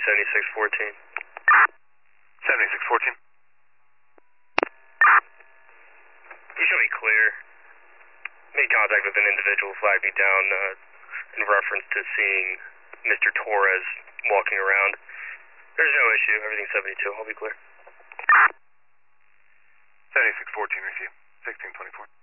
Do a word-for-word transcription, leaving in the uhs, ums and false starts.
seventy-six fourteen. seventy-six fourteen. You should be clear. Made contact with an individual, flagged me down uh, in reference to seeing Mister Torres walking around. There's no issue. Everything's seventy-two. I'll be clear. seventy-six fourteen, receive. sixteen twenty-four.